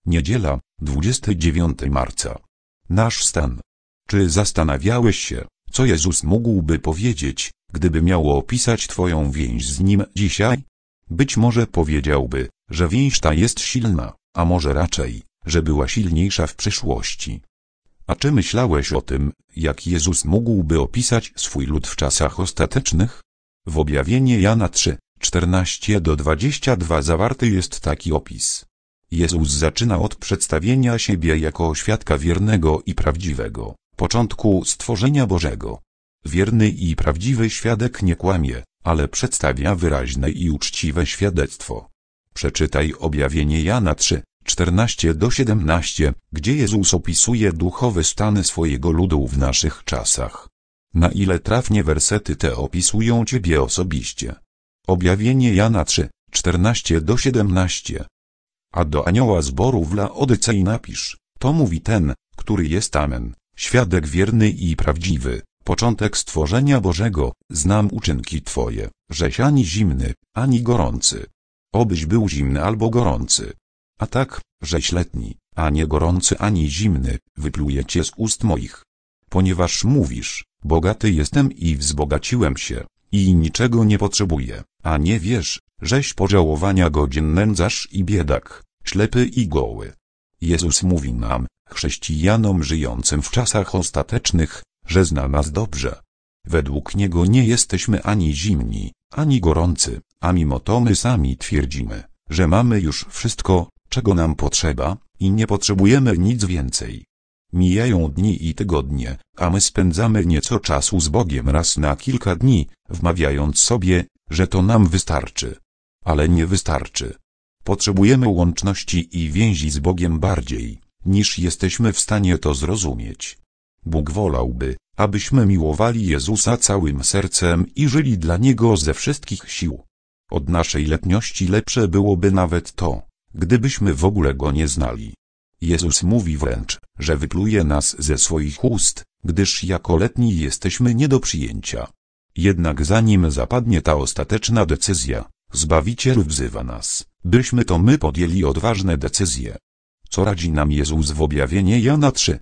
Niedziela, 29 marca. Nasz stan. Czy zastanawiałeś się, co Jezus mógłby powiedzieć, gdyby miał opisać Twoją więź z Nim dzisiaj? Być może powiedziałby, że więź ta jest silna, a może raczej, że była silniejsza w przyszłości. A czy myślałeś o tym, jak Jezus mógłby opisać swój lud w czasach ostatecznych? W objawieniu Jana 3, 14-22 zawarty jest taki opis. Jezus zaczyna od przedstawienia siebie jako świadka wiernego i prawdziwego, początku stworzenia Bożego. Wierny i prawdziwy świadek nie kłamie, ale przedstawia wyraźne i uczciwe świadectwo. Przeczytaj objawienie Jana 3, 14-17, gdzie Jezus opisuje duchowe stany swojego ludu w naszych czasach. Na ile trafnie wersety te opisują Ciebie osobiście. Objawienie Jana 3, 14-17. A do anioła zboru w Laodycei napisz, to mówi ten, który jest Amen, świadek wierny i prawdziwy, początek stworzenia Bożego, znam uczynki Twoje, żeś ani zimny, ani gorący. Obyś był zimny albo gorący. A tak, żeś letni, a nie gorący ani zimny, wypluję Cię z ust moich. Ponieważ mówisz, bogaty jestem i wzbogaciłem się, i niczego nie potrzebuję, a nie wiesz, żeś pożałowania godzien nędzarz i biedak, ślepy i goły. Jezus mówi nam, chrześcijanom żyjącym w czasach ostatecznych, że zna nas dobrze. Według Niego nie jesteśmy ani zimni, ani gorący, a mimo to my sami twierdzimy, że mamy już wszystko, czego nam potrzeba, i nie potrzebujemy nic więcej. Mijają dni i tygodnie, a my spędzamy nieco czasu z Bogiem raz na kilka dni, wmawiając sobie, że to nam wystarczy. Ale nie wystarczy. Potrzebujemy łączności i więzi z Bogiem bardziej, niż jesteśmy w stanie to zrozumieć. Bóg wolałby, abyśmy miłowali Jezusa całym sercem i żyli dla Niego ze wszystkich sił. Od naszej letniości lepsze byłoby nawet to, gdybyśmy w ogóle Go nie znali. Jezus mówi wręcz, że wypluje nas ze swoich ust, gdyż jako letni jesteśmy nie do przyjęcia. Jednak zanim zapadnie ta ostateczna decyzja, Zbawiciel wzywa nas, byśmy to my podjęli odważne decyzje. Co radzi nam Jezus w objawieniu Jana 3,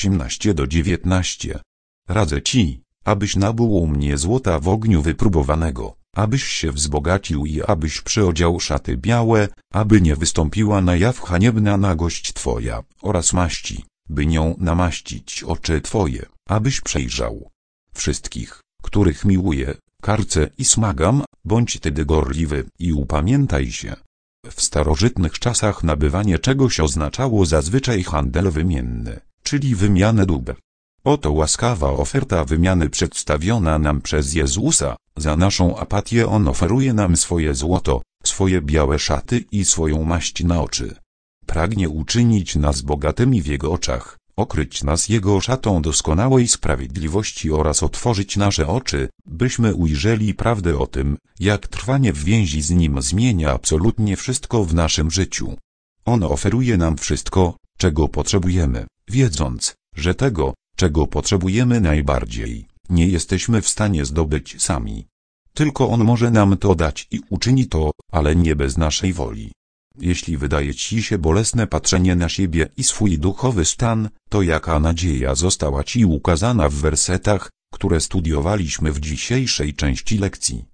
18-19? Radzę Ci, abyś nabył u mnie złota w ogniu wypróbowanego, abyś się wzbogacił i abyś przyodział szaty białe, aby nie wystąpiła na jaw haniebna nagość Twoja, oraz maści, by nią namaścić oczy Twoje, abyś przejrzał wszystkich, których miłuję, karcę i smagam, bądź tedy gorliwy i upamiętaj się. W starożytnych czasach nabywanie czegoś oznaczało zazwyczaj handel wymienny, czyli wymianę dóbr. Oto łaskawa oferta wymiany przedstawiona nam przez Jezusa, za naszą apatię On oferuje nam swoje złoto, swoje białe szaty i swoją maść na oczy. Pragnie uczynić nas bogatymi w Jego oczach, okryć nas Jego szatą doskonałej sprawiedliwości oraz otworzyć nasze oczy, byśmy ujrzeli prawdę o tym, jak trwanie w więzi z Nim zmienia absolutnie wszystko w naszym życiu. On oferuje nam wszystko, czego potrzebujemy, wiedząc, że tego, czego potrzebujemy najbardziej, nie jesteśmy w stanie zdobyć sami. Tylko On może nam to dać i uczyni to, ale nie bez naszej woli. Jeśli wydaje Ci się bolesne patrzenie na siebie i swój duchowy stan, to jaka nadzieja została Ci ukazana w wersetach, które studiowaliśmy w dzisiejszej części lekcji.